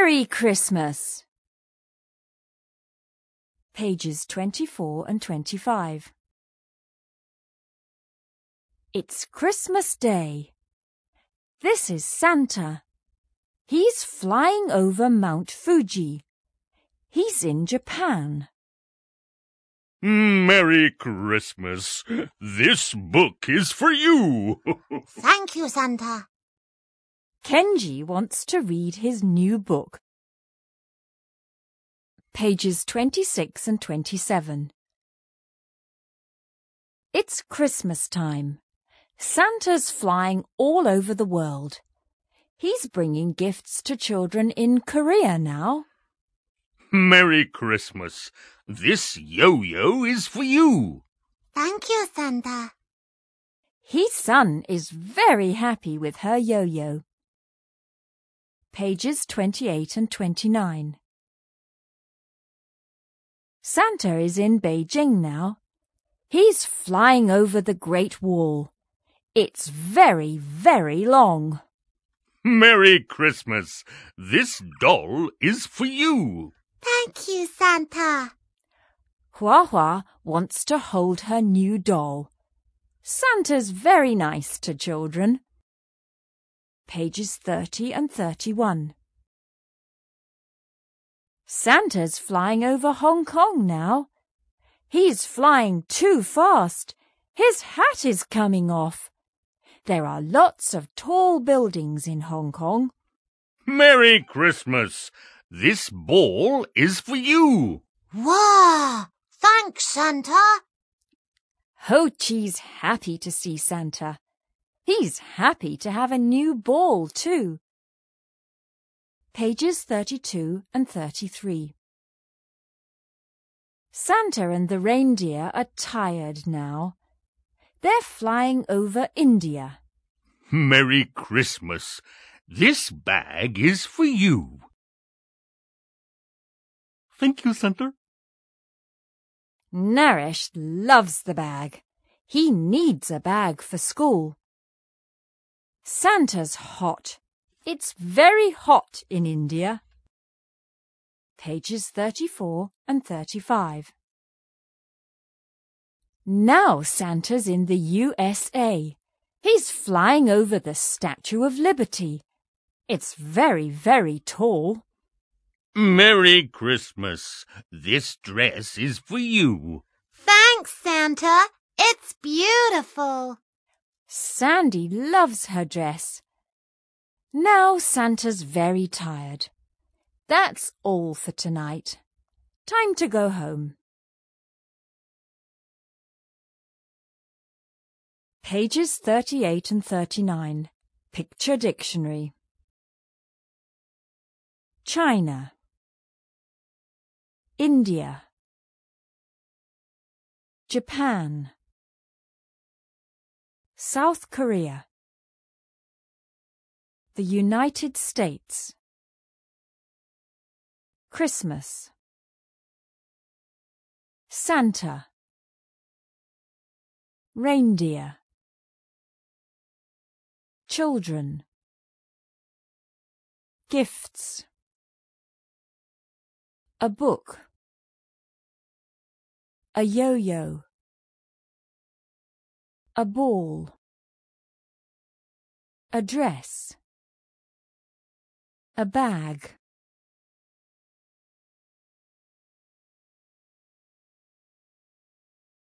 Merry Christmas! Pages 24 and 25. It's Christmas Day. This is Santa. He's flying over Mount Fuji. He's in Japan. Merry Christmas. This book is for you. Thank you, Santa. Kenji wants to read his new book. Pages 26 and 27. It's Christmas time. Santa's flying all over the world. He's bringing gifts to children in Korea now. Merry Christmas. This yo-yo is for you. Thank you, Santa. Hee-sun is very happy with her yo-yo. Pages 28 and 29. Santa is in Beijing now. He's flying over the Great Wall. It's very, very long. Merry Christmas. This doll is for you. Thank you, Santa. Hua Hua wants to hold her new doll. Santa's very nice to children. Pages 30 and 31. Santa's flying over Hong Kong now. He's flying too fast. His hat is coming off. There are lots of tall buildings in Hong Kong. Merry Christmas. This ball is for you. Wow! Thanks, Santa. Ho Chi's happy to see Santa. He's happy to have a new ball too. Pages 32 and 33. Santa and the reindeer are tired now. They're flying over India. Merry Christmas. This bag is for you. Thank you, Santa. Naresh loves the bag. He needs a bag for school. Santa's hot. It's very hot in India. Pages 34 and 35. Now Santa's in the USA. He's flying over the Statue of Liberty. It's very, very tall. Merry Christmas. This dress is for you. Thanks, Santa. It's beautiful. Sandy loves her dress. Now Santa's very tired. That's all for tonight. Time to go home. Pages 38 and 39. Picture Dictionary. China, India, Japan, South Korea, the United States, Christmas, Santa, reindeer, children, gifts, a book, a yo-yo, a ball, a dress, a bag.